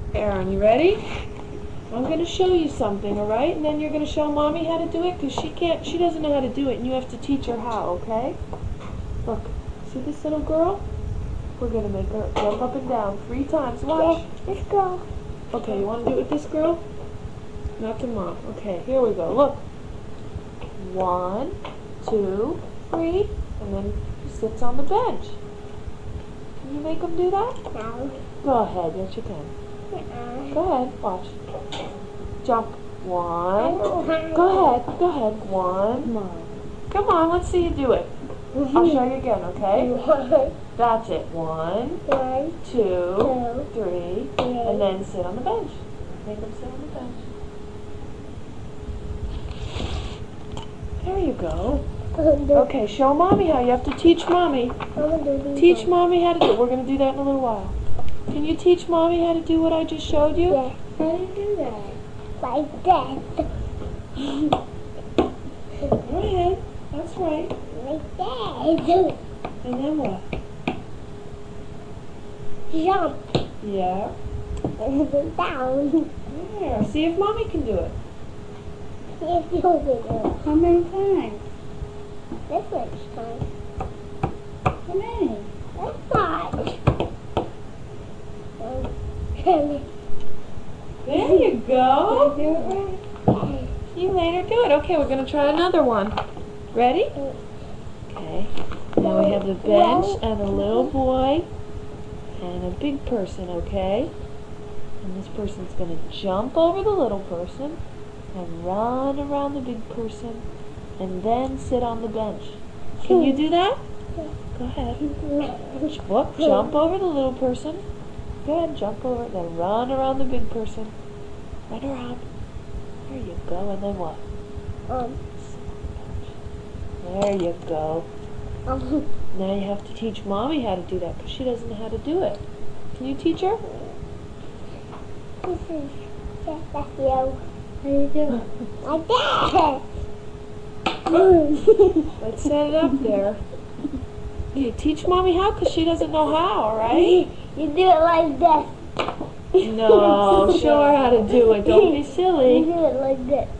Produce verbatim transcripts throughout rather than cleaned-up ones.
Aaron, you ready? I'm going to show you something, alright? And then you're going to show Mommy how to do it, because she can't, she doesn't know how to do it, and you have to teach her how, okay? Look, see this little girl? We're going to make her jump up and down three times. Watch. Let's go. Okay, you want to do it with this girl? Not to Mom. Okay, here we go. Look. One, two, three, and then she sits on the bench. Can you make them do that? No. Go ahead. Yes, you can. Uh-uh. Go ahead. Watch. Jump. One. Go Go ahead. Go ahead. One. Come on. Come on. Let's see you do it. I'll show you again, okay? One, That's it. One, one, two, two, three, three. and then sit on the bench. Make them sit on the bench. There you go. Okay, show Mommy how. You have to teach Mommy. Teach Mommy how to do it. We're going to do that in a little while. Can you teach Mommy how to do what I just showed you? Yeah. How do you do that? Like that. Go ahead. That's right. Like that. And then what? Jump. Yeah. And then down. There. See if Mommy can do it. If you can do it. How many times? This much time. How many? That's not. There you go. Do it right. You made her do it. Okay, we're going to try another one. Ready? Okay. Now we have the bench and a little boy and a big person, okay? And this person's going to jump over the little person and run around the big person and then sit on the bench. Can you do that? Go ahead. Whoop, jump over the little person. Go ahead, jump over it, then run around the big person. Run around. There you go, and then what? Um. There you go. Um. Now you have to teach Mommy how to do that, because she doesn't know how to do it. Can you teach her? This is just like you. How do you do it? Like that. Let's set it up there. Okay, teach Mommy how, because she doesn't know how, alright? You do it like this. No, show her how to do it. Don't be You silly. do it like this.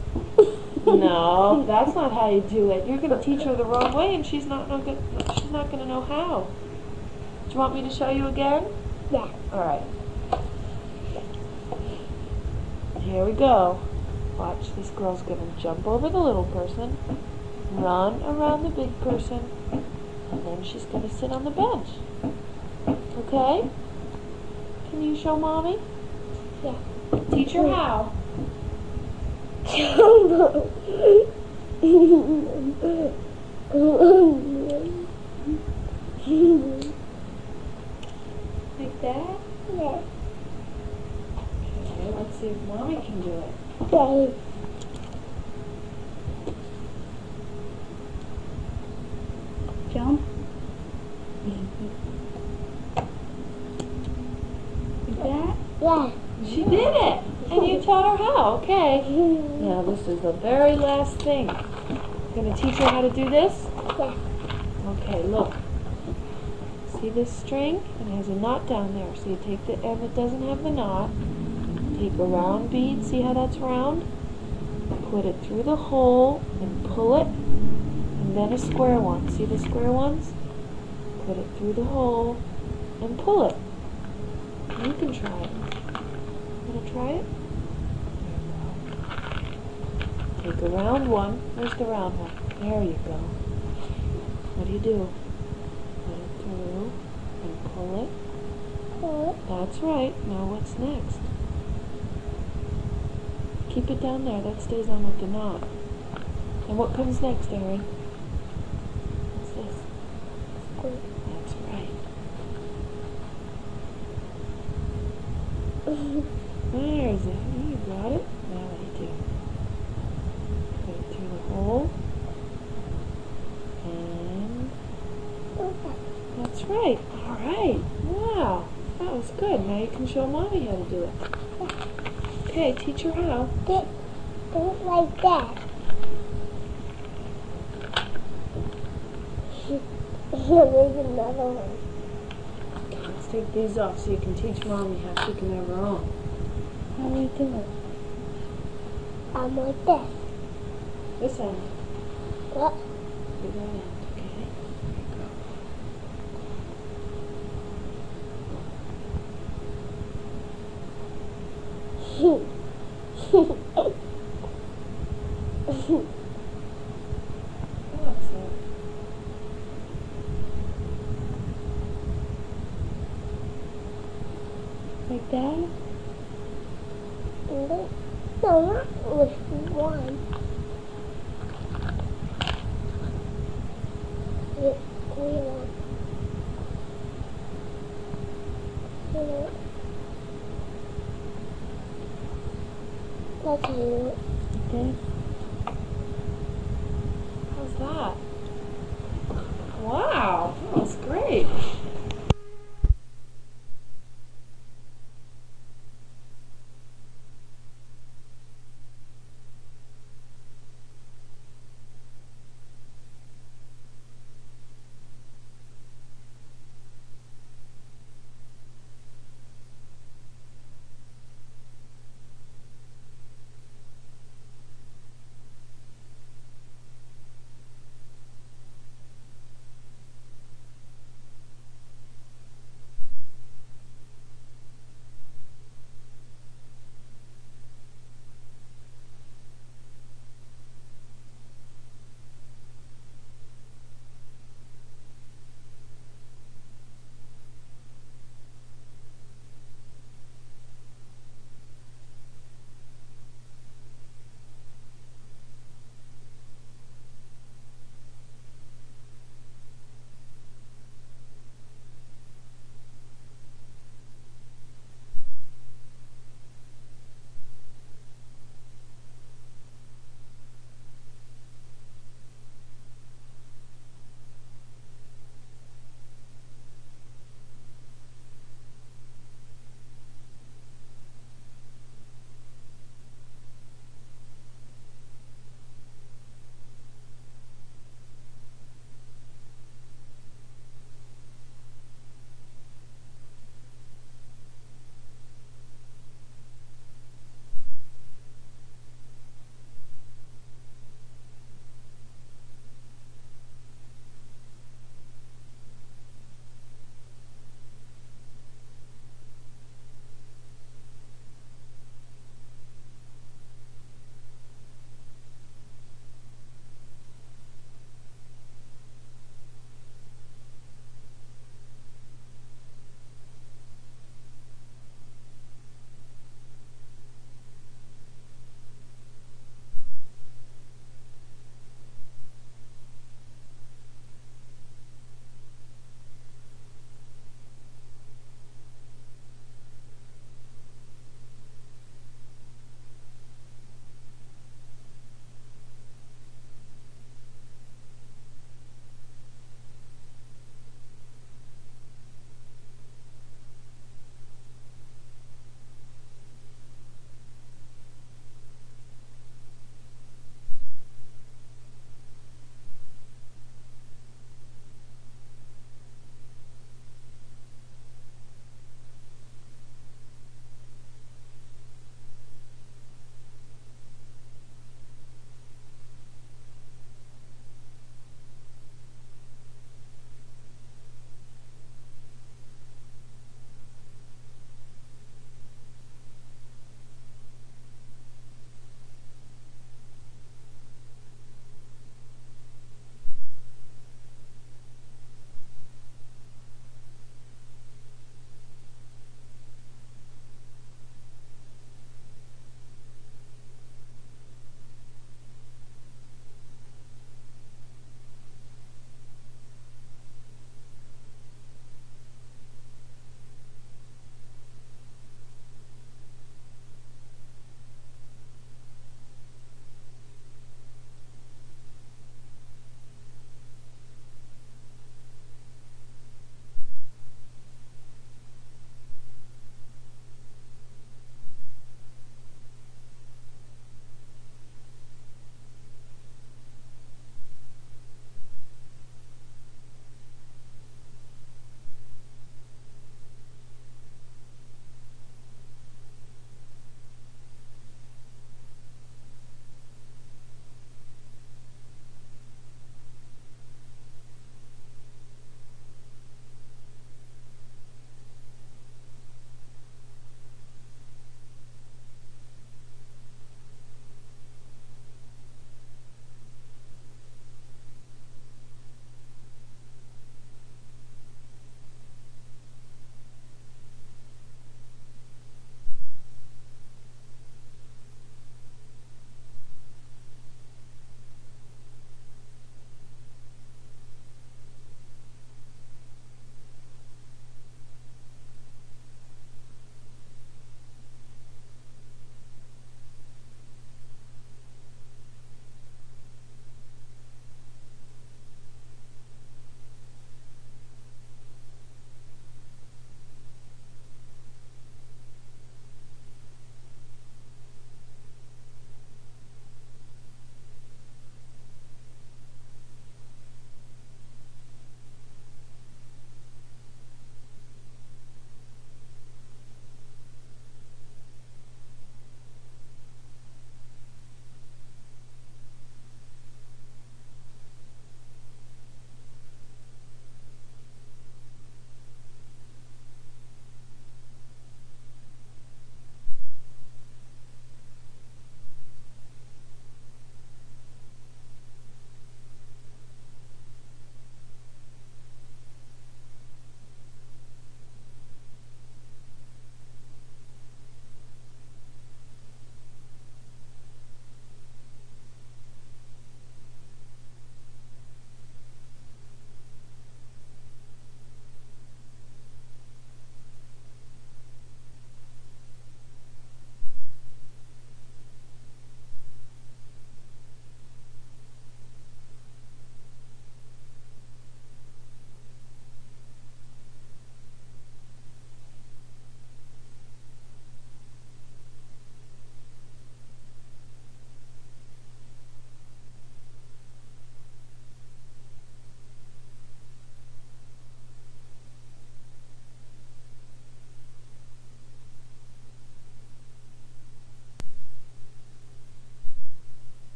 No, that's not how you do it. You're going to teach her the wrong way, and she's not no good. She's not going to know how. Do you want me to show you again? Yeah. All right. Here we go. Watch. This girl's going to jump over the little person, run around the big person, and then she's going to sit on the bench. Okay? Can you show Mommy? Yeah. Teach her how. Like that? Yeah. Okay, let's see if Mommy can do it. Okay. Jump. Like that? Yeah. She did it! And you taught her how, okay. Now this is the very last thing. Gonna teach her how to do this? Yeah. Okay, look. See this string? It has a knot down there. So you take the end that doesn't have the knot, take a round bead, see how that's round? Put it through the hole and pull it, and then a square one. See the square ones? Put it through the hole and pull it. You can try it. Wanna try it? There you go. Take a round one. Where's the round one? There you go. What do you do? Put it through and pull it. Cool. That's right. Now what's next? Keep it down there. That stays on with the knot. And what comes next, Aaron? What's this? Cool. That's right. Where is it? You got it? Now what do you do? Put it through the hole. And that's right. All right. Wow. That was good. Now you can show Mommy how to do it. Okay, teach her how. Do it, do it like that. Here's another one. Okay, let's take take these off so you can teach Mommy how she can have her own. How do we do it? I'm like this. This end. What? Do that end, okay? What's that? Like that? No, not with one. With one. That's how you do it. Okay.